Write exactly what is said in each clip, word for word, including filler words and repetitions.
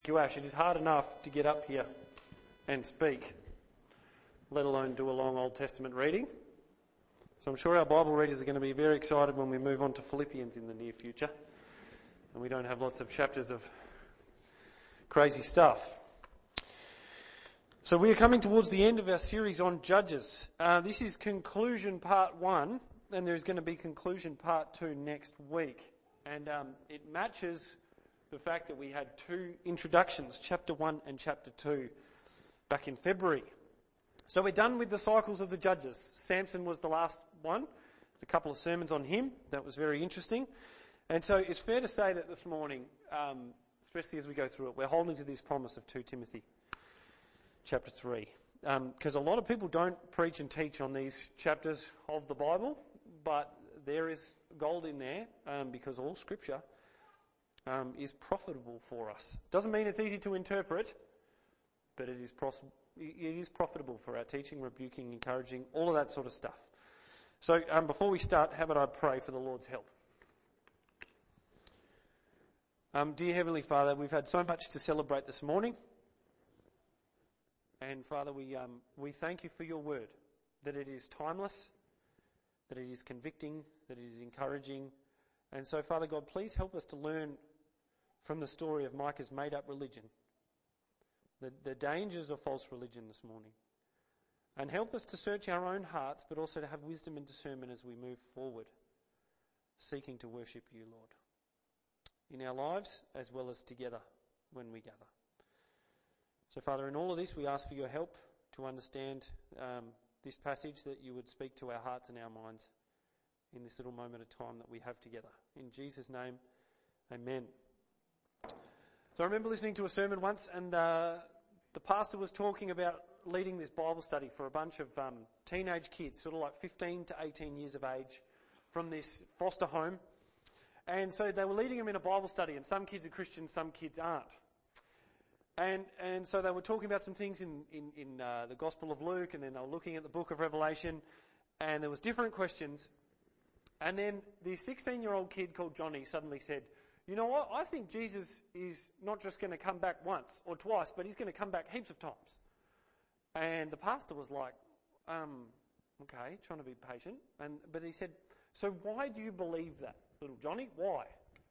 Thank you, Ash. It is hard enough to get up here and speak, let alone do a long Old Testament reading. So I'm sure our Bible readers are going to be very excited when we move on to Philippians in the near future, and we don't have lots of chapters of crazy stuff. So we are coming towards the end of our series on Judges. Uh, this is conclusion part one, and there's going to be conclusion part two next week. And um, it matches the fact that we had two introductions, chapter one and chapter two, back in February. So we're done with the cycles of the Judges. Samson was the last one, a couple of sermons on him. That was very interesting. And so it's fair to say that this morning, um, especially as we go through it, we're holding to this promise of Second Timothy chapter three. Because um, a lot of people don't preach and teach on these chapters of the Bible, but there is gold in there um, because all scripture Um, is profitable for us. Doesn't mean it's easy to interpret, but it is pros- it is profitable for our teaching, rebuking, encouraging, all of that sort of stuff. So um, before we start, how about I pray for the Lord's help? Um, dear Heavenly Father, we've had so much to celebrate this morning. And Father, we um, we thank you for your word, that it is timeless, that it is convicting, that it is encouraging. And so, Father God, please help us to learn from the story of Micah's made-up religion, the, the dangers of false religion this morning. And help us to search our own hearts, but also to have wisdom and discernment as we move forward, seeking to worship you, Lord, in our lives as well as together when we gather. So, Father, in all of this, we ask for your help to understand um, this passage, that you would speak to our hearts and our minds in this little moment of time that we have together. In Jesus' name, amen. So I remember listening to a sermon once, and uh, the pastor was talking about leading this Bible study for a bunch of um, teenage kids, sort of like fifteen to eighteen years of age, from this foster home. And so they were leading them in a Bible study, and some kids are Christians, some kids aren't. And and so they were talking about some things in, in, in uh, the Gospel of Luke, and then they were looking at the book of Revelation, and there was different questions. And then the sixteen-year-old kid called Johnny suddenly said, you know what, I think Jesus is not just going to come back once or twice, but he's going to come back heaps of times. And the pastor was like, um, okay, trying to be patient. And But he said, so why do you believe that, little Johnny? Why?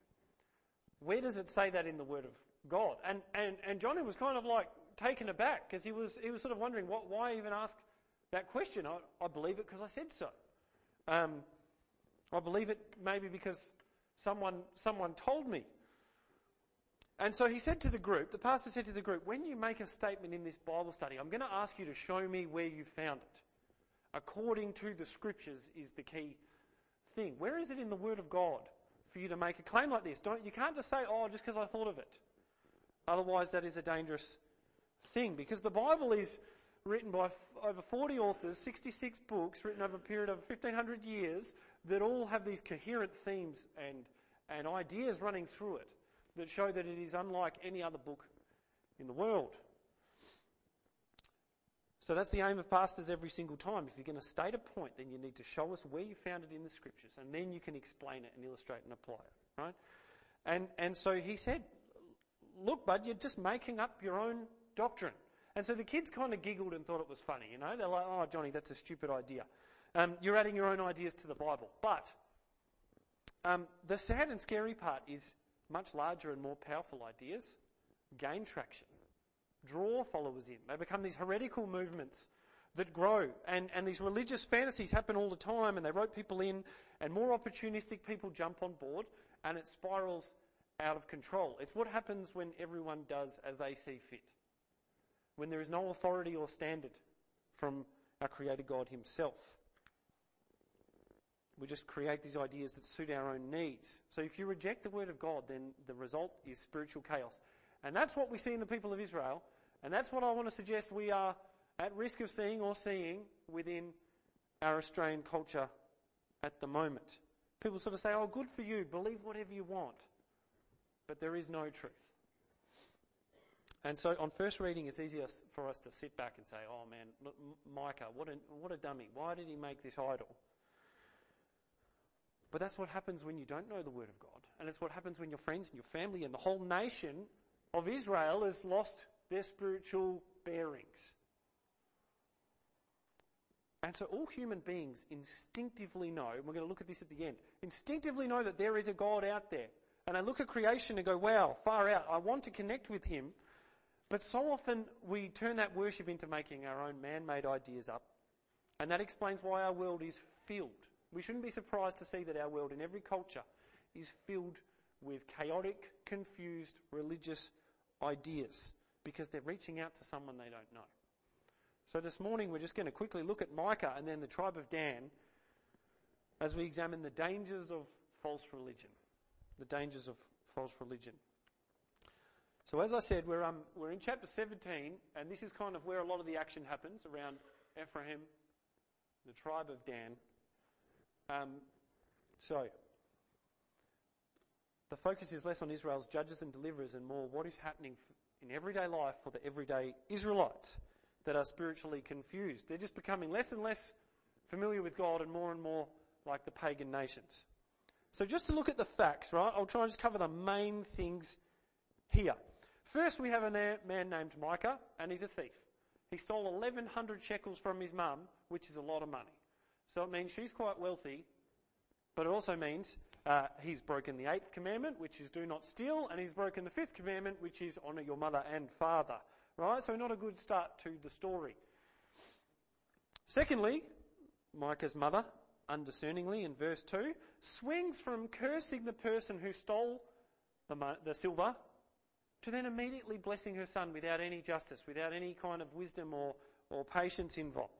Where does it say that in the Word of God? And and, and Johnny was kind of like taken aback, because he was, he was sort of wondering, what, why even ask that question? I, I believe it because I said so. Um I believe it maybe because someone someone told me. And so he said to the group, the pastor said to the group, when you make a statement in this Bible study, I'm going to ask you to show me where you found it. According to the scriptures is the key thing. Where is it in the Word of God for you to make a claim like this? Don't, you can't just say, oh, just because I thought of it. Otherwise, that is a dangerous thing, because the Bible is written by f- over forty authors, sixty-six books, written over a period of fifteen hundred years, that all have these coherent themes and, and ideas running through it that show that it is unlike any other book in the world. So that's the aim of pastors every single time. If you're going to state a point, then you need to show us where you found it in the scriptures, and then you can explain it and illustrate and apply it, right? And and so he said, look, bud, you're just making up your own doctrine. And so the kids kind of giggled and thought it was funny, you know. They're like, oh, Johnny, that's a stupid idea. Um, you're adding your own ideas to the Bible. But um, the sad and scary part is much larger and more powerful ideas gain traction, draw followers in. They become these heretical movements that grow. And, and these religious fantasies happen all the time, and they rope people in, and more opportunistic people jump on board, and it spirals out of control. It's what happens when everyone does as they see fit, when there is no authority or standard from our Creator God himself. We just create these ideas that suit our own needs. So if you reject the Word of God, then the result is spiritual chaos. And that's what we see in the people of Israel, and that's what I want to suggest we are at risk of seeing or seeing within our Australian culture at the moment. People sort of say, oh, good for you, believe whatever you want. But there is no truth. And so on first reading, it's easier for us to sit back and say, oh man, look, Micah, what a, what a dummy. Why did he make this idol? But that's what happens when you don't know the Word of God. And it's what happens when your friends and your family and the whole nation of Israel has lost their spiritual bearings. And so all human beings instinctively know, and we're going to look at this at the end, instinctively know that there is a God out there. And I look at creation and go, wow, far out, I want to connect with him. But so often we turn that worship into making our own man-made ideas up. And that explains why our world is filled. We shouldn't be surprised to see that our world in every culture is filled with chaotic, confused, religious ideas because they're reaching out to someone they don't know. So this morning we're just going to quickly look at Micah and then the tribe of Dan as we examine the dangers of false religion. The dangers of false religion. So as I said, we're um, we're in chapter seventeen, and this is kind of where a lot of the action happens around Ephraim, the tribe of Dan. Um, so the focus is less on Israel's judges and deliverers and more what is happening in everyday life for the everyday Israelites that are spiritually confused. They're just becoming less and less familiar with God and more and more like the pagan nations. So just to look at the facts, right, I'll try and just cover the main things here. First, we have a man named Micah, and he's a thief. He stole eleven hundred shekels from his mum, which is a lot of money. So it means she's quite wealthy, but it also means uh, he's broken the eighth commandment, which is do not steal, and he's broken the fifth commandment, which is honour your mother and father. Right? So not a good start to the story. Secondly, Micah's mother, undiscerningly in verse two, swings from cursing the person who stole the, mo- the silver to then immediately blessing her son without any justice, without any kind of wisdom or, or patience involved.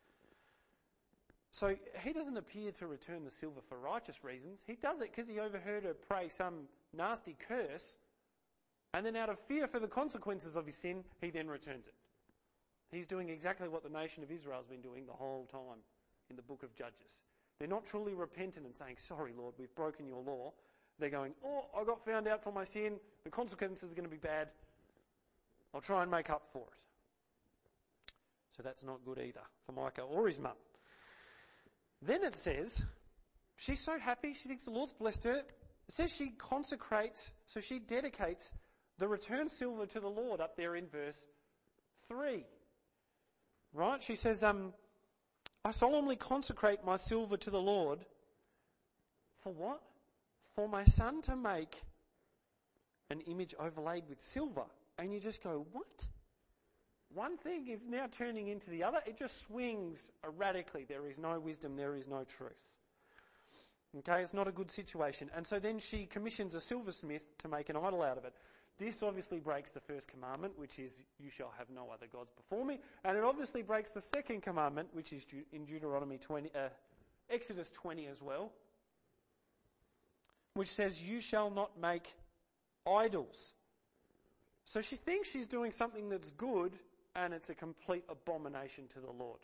So he doesn't appear to return the silver for righteous reasons. He does it because he overheard her pray some nasty curse, and then out of fear for the consequences of his sin, he then returns it. He's doing exactly what the nation of Israel has been doing the whole time in the book of Judges. They're not truly repentant and saying, sorry, Lord, we've broken your law. They're going, oh, I got found out for my sin. The consequences are going to be bad. I'll try and make up for it. So that's not good either for Micah or his mum. Then it says, she's so happy. She thinks the Lord's blessed her. It says she consecrates, so she dedicates the returned silver to the Lord up there in verse three. Right? She says, um, I solemnly consecrate my silver to the Lord. For what? For my son to make an image overlaid with silver. And you just go, what? One thing is now turning into the other. It just swings erratically. There is no wisdom. There is no truth. Okay, it's not a good situation. And so then she commissions a silversmith to make an idol out of it. This obviously breaks the first commandment, which is, you shall have no other gods before me. And it obviously breaks the second commandment, which is in Deuteronomy twenty, uh, Exodus twenty as well, which says, you shall not make idols. So she thinks she's doing something that's good, and it's a complete abomination to the Lord.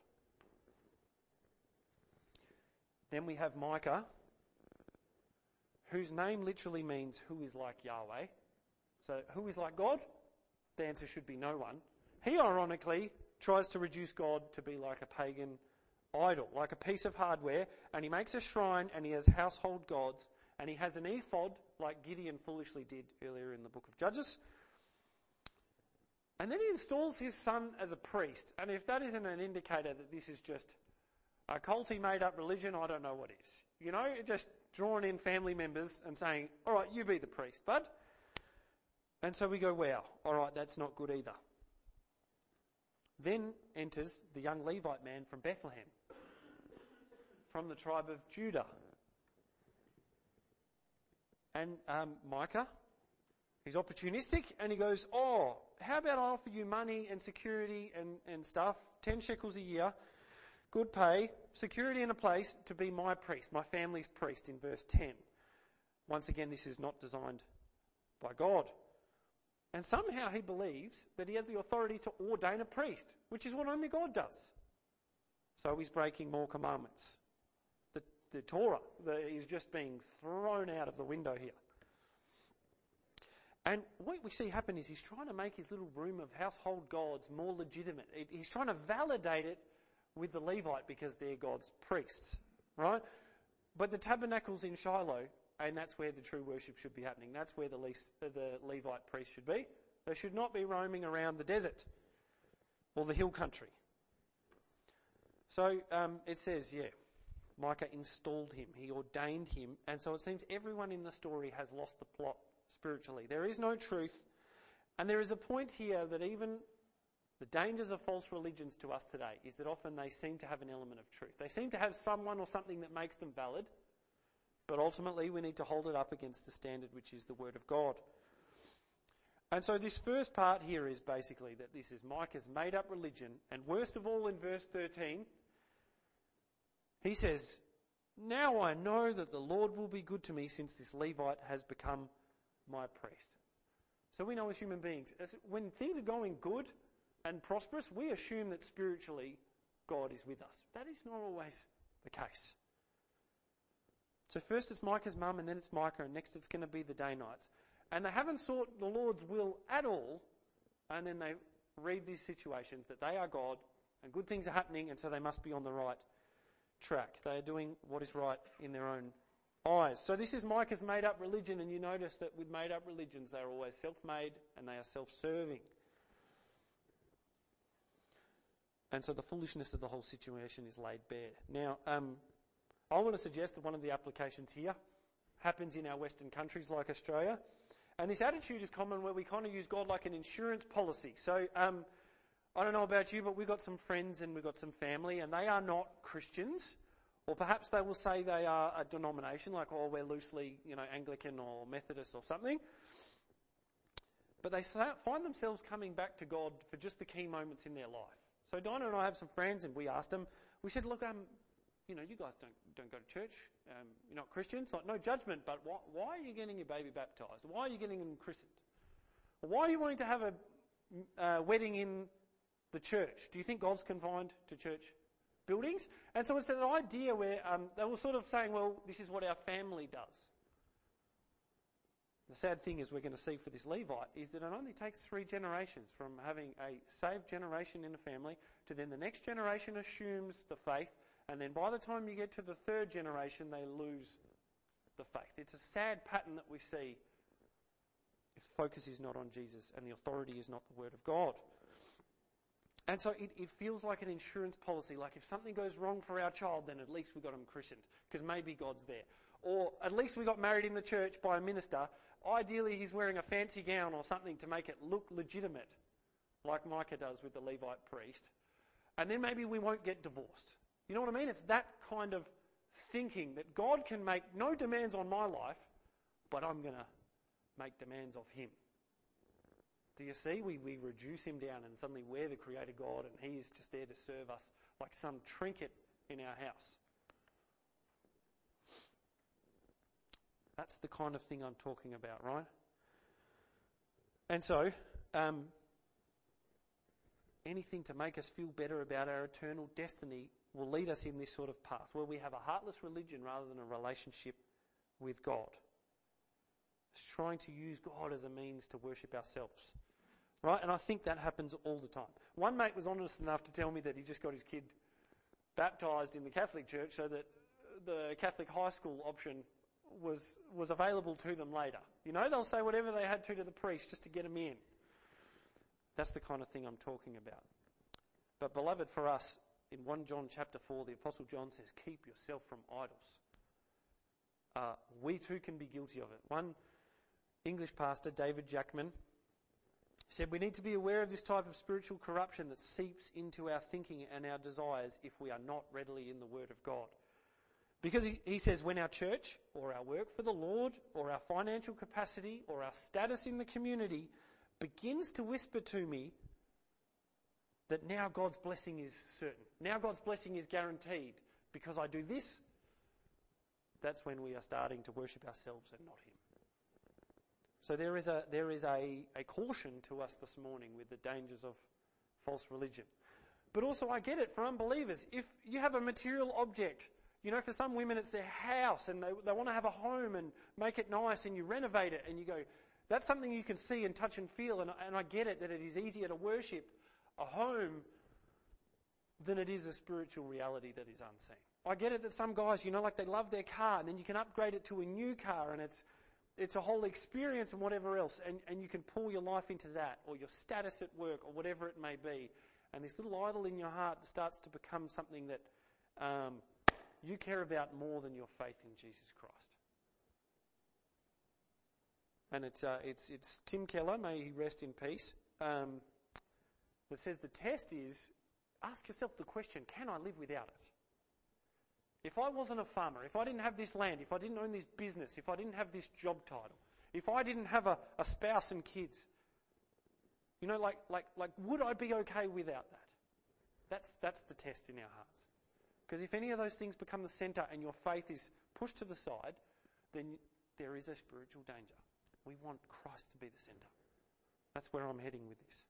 Then we have Micah, whose name literally means who is like Yahweh. So who is like God? The answer should be no one. He ironically tries to reduce God to be like a pagan idol, like a piece of hardware, and he makes a shrine and he has household gods, and he has an ephod like Gideon foolishly did earlier in the book of Judges. And then he installs his son as a priest. And if that isn't an indicator that this is just a culty made-up religion, I don't know what is. You know, just drawing in family members and saying, all right, you be the priest, bud. And so we go, wow, all right, that's not good either. Then enters the young Levite man from Bethlehem, from the tribe of Judah. And um, Micah, he's opportunistic, and he goes, oh, how about I offer you money and security and, and stuff, ten shekels a year, good pay, security in a place to be my priest, my family's priest in verse ten. Once again, this is not designed by God. And somehow he believes that he has the authority to ordain a priest, which is what only God does. So he's breaking more commandments. The, the Torah the, is just being thrown out of the window here. And what we see happen is he's trying to make his little room of household gods more legitimate. It, he's trying to validate it with the Levite because they're God's priests, right? But the tabernacle's in Shiloh, and that's where the true worship should be happening. That's where the, least, uh, the Levite priest should be. They should not be roaming around the desert or the hill country. So um, it says, yeah, Micah installed him. He ordained him. And so it seems everyone in the story has lost the plot spiritually. There is no truth. And there is a point here that even the dangers of false religions to us today is that often they seem to have an element of truth. They seem to have someone or something that makes them valid. But ultimately we need to hold it up against the standard, which is the Word of God. And so this first part here is basically that this is Micah's made-up religion. And worst of all, in verse thirteen, he says, "Now I know that the Lord will be good to me since this Levite has become my priest." So we know as human beings, as when things are going good and prosperous, we assume that spiritually God is with us. That is not always the case. So first it's Micah's mum, and then it's Micah, and next it's going to be the Danites. And they haven't sought the Lord's will at all, and then they read these situations that they are God, and good things are happening, and so they must be on the right track. They are doing what is right in their own eyes. So this is Micah's made-up religion, and you notice that with made-up religions, they are always self-made, and they are self-serving. And so the foolishness of the whole situation is laid bare. Now, um, I want to suggest that one of the applications here happens in our Western countries like Australia. And this attitude is common where we kind of use God like an insurance policy. So, um, I don't know about you, but we've got some friends and we've got some family, and they are not Christians. Or perhaps they will say they are a denomination, like, oh, we're loosely, you know, Anglican or Methodist or something. But they find themselves coming back to God for just the key moments in their life. So Dinah and I have some friends, and we asked them, we said, look, um, you know, you guys don't don't go to church. Um, you're not Christians. Like, no judgment, but why, why are you getting your baby baptised? Why are you getting them christened? Why are you wanting to have a uh, wedding in the church? Do you think God's confined to church buildings? And so it's an idea where um, they were sort of saying, well, this is what our family does. The sad thing is we're going to see for this Levite is that it only takes three generations from having a saved generation in the family to then the next generation assumes the faith, and then by the time you get to the third generation, they lose the faith. It's a sad pattern that we see if focus is not on Jesus and the authority is not the Word of God. And so it, it feels like an insurance policy, like if something goes wrong for our child, then at least we got them christened, because maybe God's there. Or at least we got married in the church by a minister. Ideally, he's wearing a fancy gown or something to make it look legitimate, like Micah does with the Levite priest. And then maybe we won't get divorced. You know what I mean? It's that kind of thinking that God can make no demands on my life, but I'm going to make demands of him. Do you see? We, we reduce him down, and suddenly we're the creator God, and he is just there to serve us like some trinket in our house. That's the kind of thing I'm talking about, right? And so, um, anything to make us feel better about our eternal destiny will lead us in this sort of path, where we have a heartless religion rather than a relationship with God. It's trying to use God as a means to worship ourselves. Right? And I think that happens all the time. One mate was honest enough to tell me that he just got his kid baptised in the Catholic Church so that the Catholic high school option was was available to them later. You know, they'll say whatever they had to to the priest just to get them in. That's the kind of thing I'm talking about. But beloved, for us, in First John chapter four, the Apostle John says, keep yourself from idols. Uh, we too can be guilty of it. One English pastor, David Jackman, said we need to be aware of this type of spiritual corruption that seeps into our thinking and our desires if we are not readily in the Word of God. Because he, he says when our church or our work for the Lord or our financial capacity or our status in the community begins to whisper to me that now God's blessing is certain, now God's blessing is guaranteed because I do this, that's when we are starting to worship ourselves and not him. So there is a there is a, a caution to us this morning with the dangers of false religion. But also I get it for unbelievers. If you have a material object, you know, for some women it's their house and they, they want to have a home and make it nice and you renovate it and you go, that's something you can see and touch and feel, and, and I get it that it is easier to worship a home than it is a spiritual reality that is unseen. I get it that some guys, you know, like they love their car and then you can upgrade it to a new car and it's it's a whole experience and whatever else, and, and you can pour your life into that, or your status at work, or whatever it may be, and this little idol in your heart starts to become something that um, you care about more than your faith in Jesus Christ. And it's uh, it's it's Tim Keller, may he rest in peace, um, that says the test is, ask yourself the question, can I live without it? If I wasn't a farmer, if I didn't have this land, if I didn't own this business, if I didn't have this job title, if I didn't have a, a spouse and kids, you know, like, like, like, would I be okay without that? That's, that's the test in our hearts. Because if any of those things become the centre and your faith is pushed to the side, then there is a spiritual danger. We want Christ to be the centre. That's where I'm heading with this.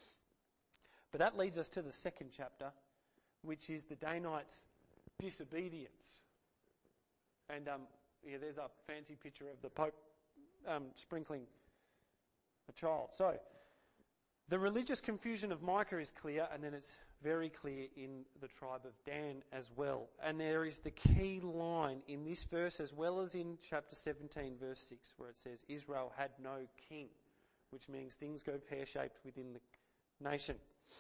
But that leads us to the second chapter, which is the Danites' disobedience. And um, yeah, there's a fancy picture of the Pope um, sprinkling a child. So, the religious confusion of Micah is clear, and then it's very clear in the tribe of Dan as well. And there is the key line in this verse as well as in chapter seventeen, verse six, where it says, Israel had no king, which means things go pear-shaped within the nation.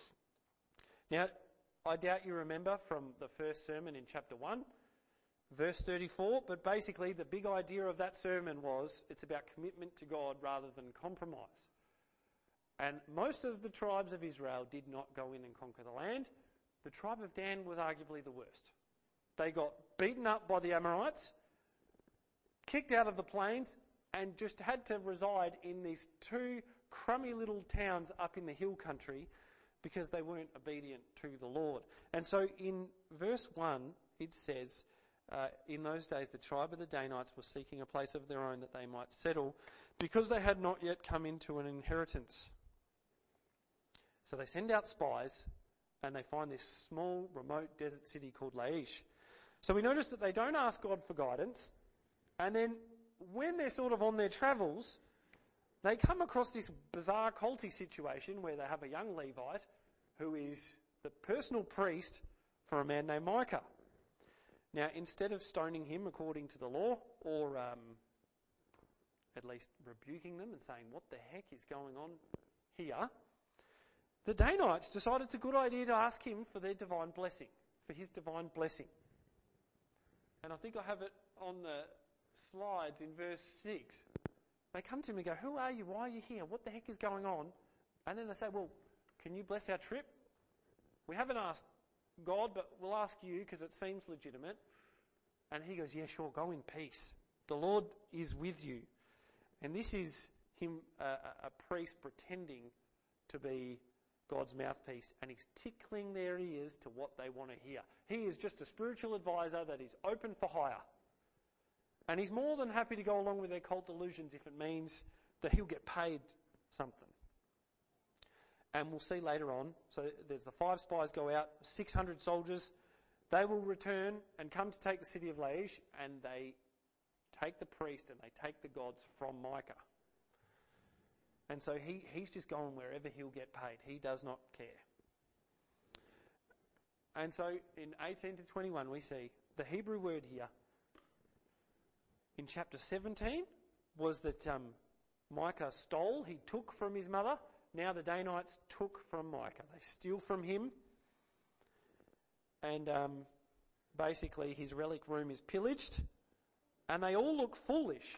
Now, I doubt you remember from the first sermon in chapter one, verse thirty-four, but basically the big idea of that sermon was it's about commitment to God rather than compromise. And most of the tribes of Israel did not go in and conquer the land. The tribe of Dan was arguably the worst. They got beaten up by the Amorites, kicked out of the plains, and just had to reside in these two crummy little towns up in the hill country because they weren't obedient to the Lord. And so in verse one, it says, uh, in those days the tribe of the Danites was seeking a place of their own that they might settle because they had not yet come into an inheritance. So they send out spies and they find this small, remote desert city called Laish. So we notice that they don't ask God for guidance, and then when they're sort of on their travels, they come across this bizarre culty situation where they have a young Levite who is the personal priest for a man named Micah. Now, instead of stoning him according to the law, or um, at least rebuking them and saying, what the heck is going on here, the Danites decided it's a good idea to ask him for their divine blessing, for his divine blessing. And I think I have it on the slides in verse six. They come to me and go, who are you? Why are you here? What the heck is going on? And then they say, well, can you bless our trip? We haven't asked God, but we'll ask you because it seems legitimate. And he goes, yeah, sure, go in peace. The Lord is with you. And this is him, uh, a priest pretending to be God's mouthpiece, and he's tickling their ears to what they want to hear. He is just a spiritual advisor that is open for hire. And he's more than happy to go along with their cult delusions if it means that he'll get paid something. And we'll see later on, so there's the five spies go out, six hundred soldiers. They will return and come to take the city of Laish, and they take the priest and they take the gods from Micah. And so he, he's just going wherever he'll get paid. He does not care. And so in eighteen to twenty-one we see the Hebrew word here in chapter seventeen was that um, Micah stole, he took from his mother. Now the Danites took from Micah. They steal from him. And um, basically his relic room is pillaged. And they all look foolish.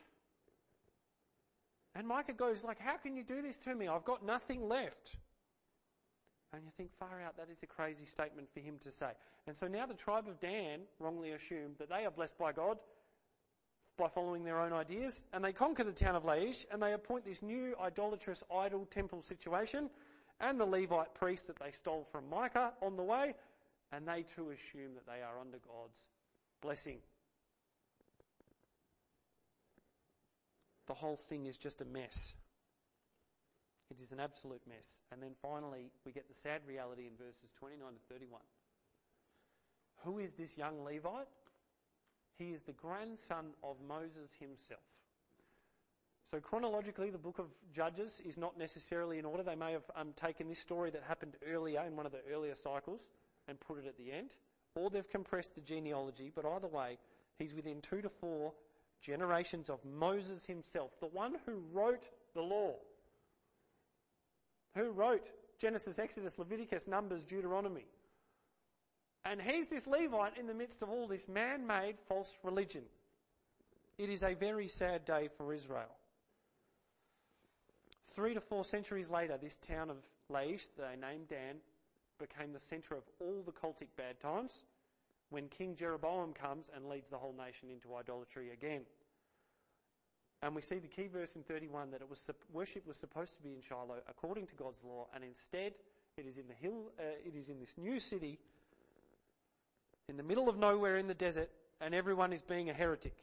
And Micah goes like, how can you do this to me? I've got nothing left. And you think, far out, that is a crazy statement for him to say. And so now the tribe of Dan wrongly assumed that they are blessed by God by following their own ideas, and they conquer the town of Laish, and they appoint this new idolatrous idol temple situation, and the Levite priest that they stole from Micah on the way, and they too assume that they are under God's blessing. The whole thing is just a mess. It is an absolute mess. And then finally, we get the sad reality in verses twenty-nine to thirty-one. Who is this young Levite? He is the grandson of Moses himself. So chronologically, the book of Judges is not necessarily in order. They may have um, taken this story that happened earlier in one of the earlier cycles and put it at the end. Or they've compressed the genealogy, but either way, he's within two to four generations of Moses himself, the one who wrote the law, who wrote Genesis, Exodus, Leviticus, Numbers, Deuteronomy. And he's this Levite in the midst of all this man-made false religion. It is a very sad day for Israel. Three to four centuries later, this town of Laish, they named Dan, became the centre of all the cultic bad times when King Jeroboam comes and leads the whole nation into idolatry again. And we see the key verse in thirty-one that it was worship was supposed to be in Shiloh according to God's law, and instead it is in the hill. Uh, it is in this new city, in the middle of nowhere in the desert, and everyone is being a heretic.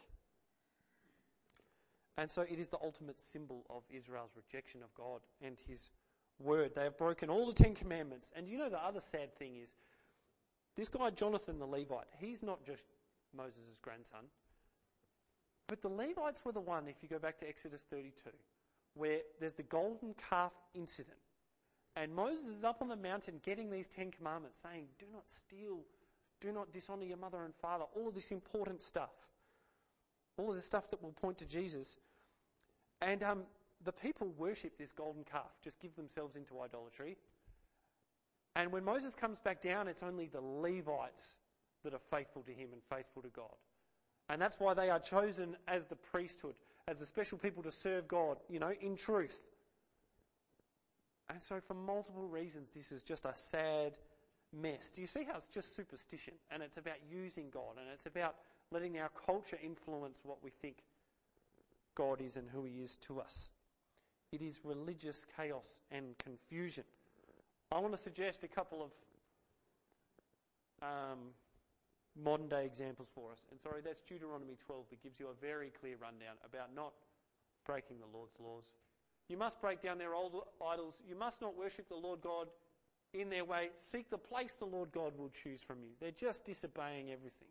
And so it is the ultimate symbol of Israel's rejection of God and His word. They have broken all the Ten Commandments. And you know the other sad thing is, this guy Jonathan the Levite, he's not just Moses' grandson. But the Levites were the one, if you go back to Exodus thirty-two, where there's the golden calf incident. And Moses is up on the mountain getting these Ten Commandments, saying, do not steal, do not dishonour your mother and father, all of this important stuff. All of the stuff that will point to Jesus. And um, the people worship this golden calf, just give themselves into idolatry. And when Moses comes back down, it's only the Levites that are faithful to him and faithful to God. And that's why they are chosen as the priesthood, as the special people to serve God, you know, in truth. And so for multiple reasons, this is just a sad mess. Do you see how it's just superstition? And it's about using God, and it's about letting our culture influence what we think God is and who He is to us. It is religious chaos and confusion. I want to suggest a couple of um, modern day examples for us. And sorry, that's Deuteronomy twelve that gives you a very clear rundown about not breaking the Lord's laws. You must break down their old idols. You must not worship the Lord God in their way. Seek the place the Lord God will choose from you. They're just disobeying everything.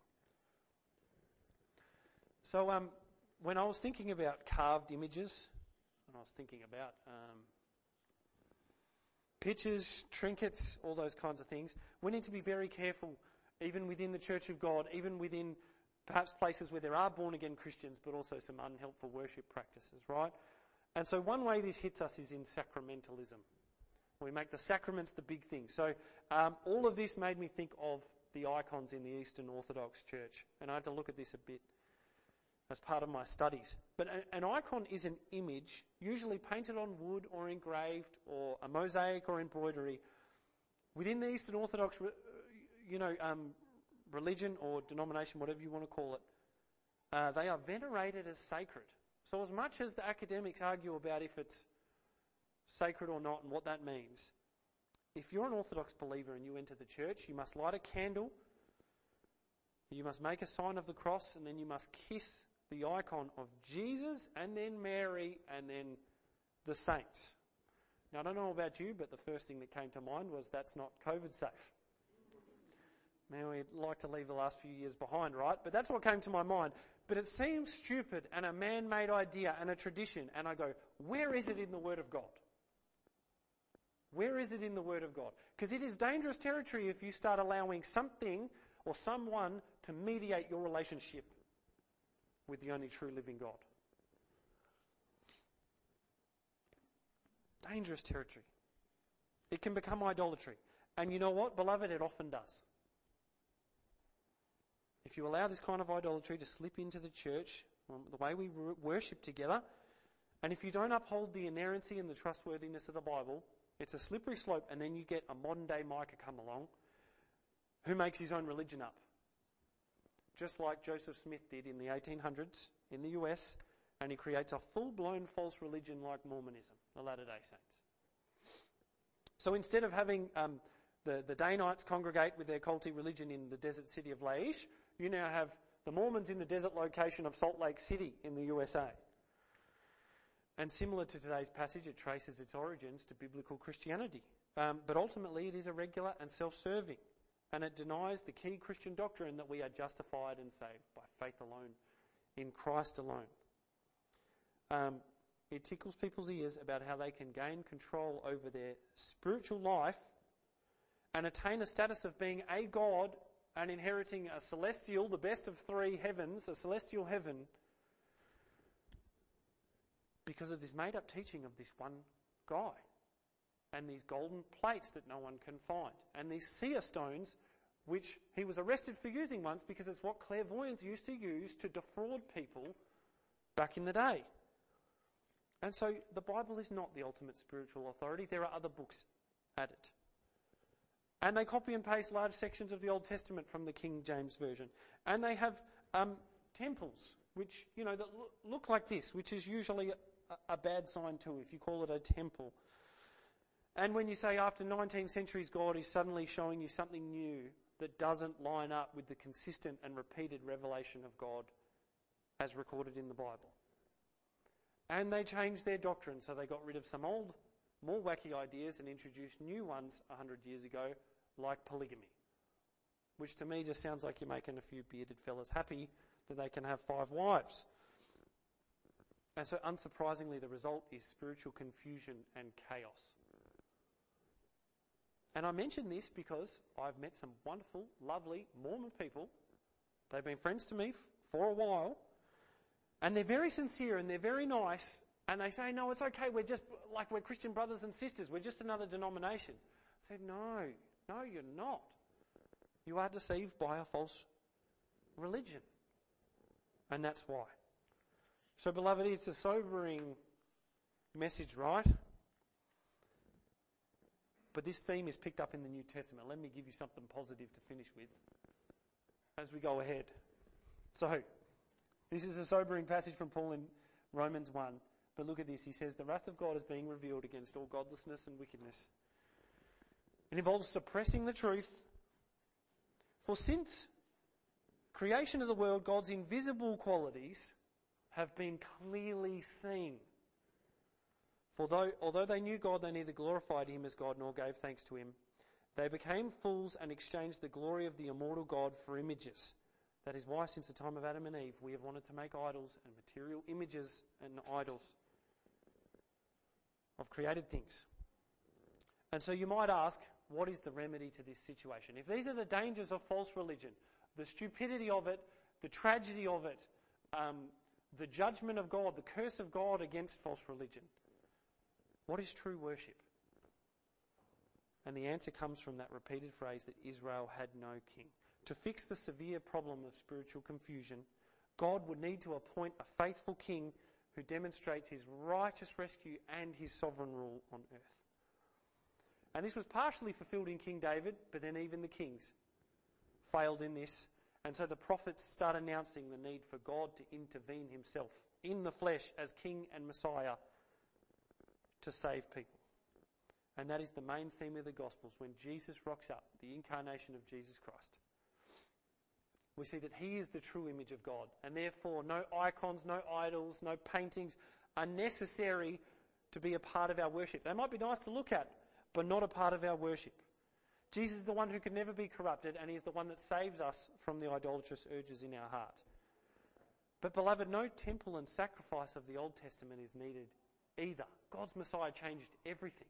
So um, when I was thinking about carved images, when I was thinking about um, pictures, trinkets, all those kinds of things, we need to be very careful, even within the Church of God, even within perhaps places where there are born-again Christians, but also some unhelpful worship practices, right? And so one way this hits us is in sacramentalism. We make the sacraments the big thing. So um, all of this made me think of the icons in the Eastern Orthodox Church, and I had to look at this a bit as part of my studies. But a, an icon is an image, usually painted on wood or engraved or a mosaic or embroidery. Within the Eastern Orthodox, you know, um, religion or denomination, whatever you want to call it, uh, they are venerated as sacred. So as much as the academics argue about if it's sacred or not and what that means, if you're an Orthodox believer and you enter the church, you must light a candle, you must make a sign of the cross, and then you must kiss the icon of Jesus and then Mary and then the saints. Now, I don't know about you, but the first thing that came to mind was that's not COVID safe. Now, we'd like to leave the last few years behind, right? But that's what came to my mind. But it seems stupid and a man-made idea and a tradition. And I go, where is it in the Word of God? Where is it in the Word of God? Because it is dangerous territory if you start allowing something or someone to mediate your relationship with the only true living God. Dangerous territory. It can become idolatry. And you know what, beloved? It often does. If you allow this kind of idolatry to slip into the church, um, the way we worship together, and if you don't uphold the inerrancy and the trustworthiness of the Bible, it's a slippery slope, and then you get a modern-day Micah come along who makes his own religion up. Just like Joseph Smith did in the eighteen hundreds in the U S, and he creates a full-blown false religion like Mormonism, the Latter-day Saints. So instead of having um, the, the Danites congregate with their culty religion in the desert city of Laish, you now have the Mormons in the desert location of Salt Lake City in the U S A. And similar to today's passage, it traces its origins to biblical Christianity. Um, but ultimately it is irregular and self-serving. And it denies the key Christian doctrine that we are justified and saved by faith alone, in Christ alone. Um, it tickles people's ears about how they can gain control over their spiritual life and attain a status of being a God and inheriting a celestial, the best of three heavens, a celestial heaven, because of this made-up teaching of this one guy, and these golden plates that no one can find, and these seer stones, which he was arrested for using once because it's what clairvoyants used to use to defraud people back in the day. And so the Bible is not the ultimate spiritual authority. There are other books at it. And they copy and paste large sections of the Old Testament from the King James Version. And they have um, temples, which, you know, that look like this, which is usually a, a bad sign too, if you call it a temple. And when you say after nineteen centuries God is suddenly showing you something new that doesn't line up with the consistent and repeated revelation of God as recorded in the Bible. And they changed their doctrine, so they got rid of some old, more wacky ideas and introduced new ones a hundred years ago, like polygamy. Which to me just sounds like you're making a few bearded fellas happy that they can have five wives. And so unsurprisingly, the result is spiritual confusion and chaos. And I mention this because I've met some wonderful, lovely Mormon people. They've been friends to me f- for a while. And they're very sincere and they're very nice. And they say, no, it's okay. We're just like we're Christian brothers and sisters. We're just another denomination. I said, no, no, you're not. You are deceived by a false religion. And that's why. So, beloved, it's a sobering message, right? But this theme is picked up in the New Testament. Let me give you something positive to finish with as we go ahead. So, this is a sobering passage from Paul in Romans one. But look at this. He says, the wrath of God is being revealed against all godlessness and wickedness. It involves suppressing the truth. For since creation of the world, God's invisible qualities have been clearly seen. For though, although they knew God, they neither glorified him as God nor gave thanks to him. They became fools and exchanged the glory of the immortal God for images. That is why, since the time of Adam and Eve, we have wanted to make idols and material images and idols of created things. And so you might ask, what is the remedy to this situation? If these are the dangers of false religion, the stupidity of it, the tragedy of it, um, the judgment of God, the curse of God against false religion, what is true worship? And the answer comes from that repeated phrase that Israel had no king. To fix the severe problem of spiritual confusion, God would need to appoint a faithful king who demonstrates his righteous rescue and his sovereign rule on earth. And this was partially fulfilled in King David, but then even the kings failed in this. And so the prophets start announcing the need for God to intervene himself in the flesh as King and Messiah to save people. And that is the main theme of the Gospels. When Jesus rocks up, the incarnation of Jesus Christ, we see that he is the true image of God. And therefore no icons, no idols, no paintings are necessary to be a part of our worship. They might be nice to look at, but not a part of our worship. Jesus is the one who can never be corrupted, and he is the one that saves us from the idolatrous urges in our heart. But beloved, no temple and sacrifice of the Old Testament is needed either. God's Messiah changed everything.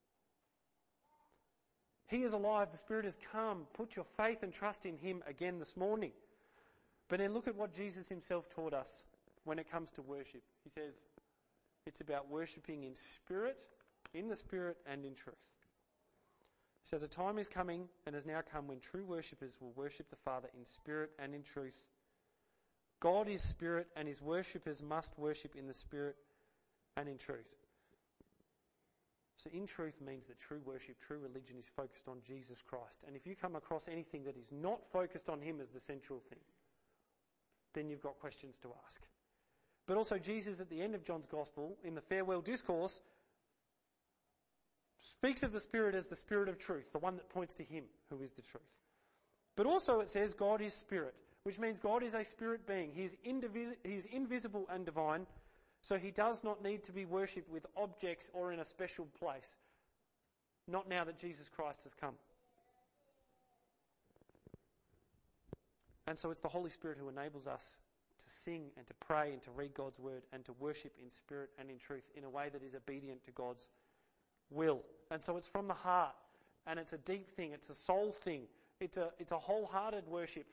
He is alive. The Spirit has come. Put your faith and trust in him again this morning. But then look at what Jesus himself taught us when it comes to worship. He says it's about worshipping in spirit, in the Spirit and in truth. He says a time is coming and has now come when true worshippers will worship the Father in spirit and in truth. God is spirit and his worshippers must worship in the Spirit and in truth. So in truth means that true worship, true religion is focused on Jesus Christ. And if you come across anything that is not focused on him as the central thing, then you've got questions to ask. But also Jesus at the end of John's Gospel, in the farewell discourse, speaks of the Spirit as the Spirit of truth, the one that points to him who is the truth. But also it says God is spirit, which means God is a spirit being. He is, indivis- he is invisible and divine, so he does not need to be worshipped with objects or in a special place. Not now that Jesus Christ has come. And so it's the Holy Spirit who enables us to sing and to pray and to read God's word and to worship in spirit and in truth in a way that is obedient to God's will. And so it's from the heart, and it's a deep thing, it's a soul thing, it's a, it's a wholehearted worship,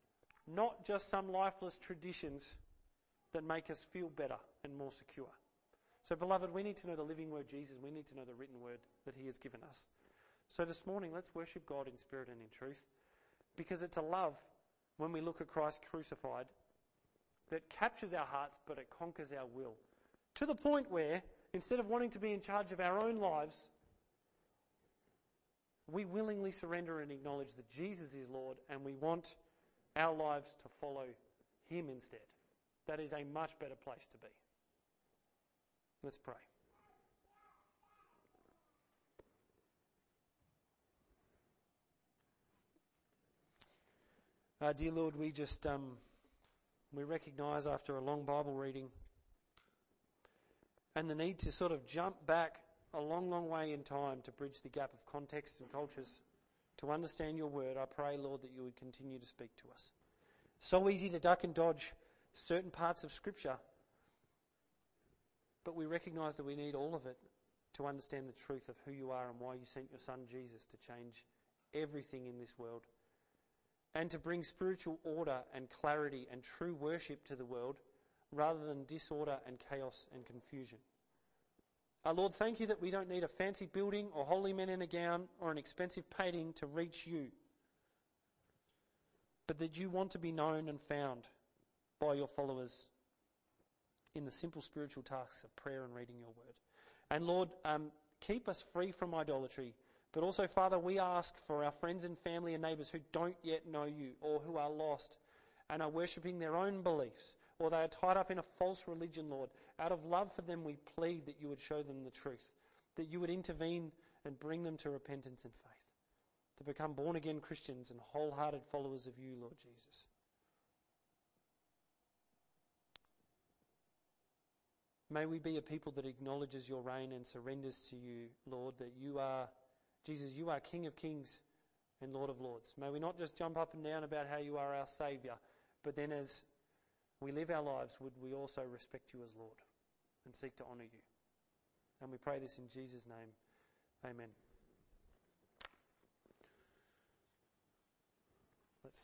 not just some lifeless traditions that make us feel better and more secure. So, beloved, we need to know the living word Jesus. We need to know the written word that he has given us. So this morning, let's worship God in spirit and in truth, because it's a love, when we look at Christ crucified, that captures our hearts, but it conquers our will. To the point where, instead of wanting to be in charge of our own lives, we willingly surrender and acknowledge that Jesus is Lord, and we want our lives to follow him instead. That is a much better place to be. Let's pray. Uh, dear Lord, we just um, we recognise after a long Bible reading and the need to sort of jump back a long, long way in time to bridge the gap of contexts and cultures to understand your word. I pray, Lord, that you would continue to speak to us. So easy to duck and dodge certain parts of Scripture, but we recognise that we need all of it to understand the truth of who you are and why you sent your Son Jesus to change everything in this world, and to bring spiritual order and clarity and true worship to the world rather than disorder and chaos and confusion. Our Lord, thank you that we don't need a fancy building or holy men in a gown or an expensive painting to reach you, but that you want to be known and found by your followers in the simple spiritual tasks of prayer and reading your word. And Lord, um, keep us free from idolatry. But also, Father, we ask for our friends and family and neighbours who don't yet know you, or who are lost and are worshipping their own beliefs, or they are tied up in a false religion, Lord. Out of love for them, we plead that you would show them the truth, that you would intervene and bring them to repentance and faith, to become born-again Christians and wholehearted followers of you, Lord Jesus. May we be a people that acknowledges your reign and surrenders to you, Lord, that you are Jesus, you are King of Kings and Lord of Lords. May we not just jump up and down about how you are our Saviour, but then as we live our lives, would we also respect you as Lord and seek to honour you. And we pray this in Jesus' name. Amen.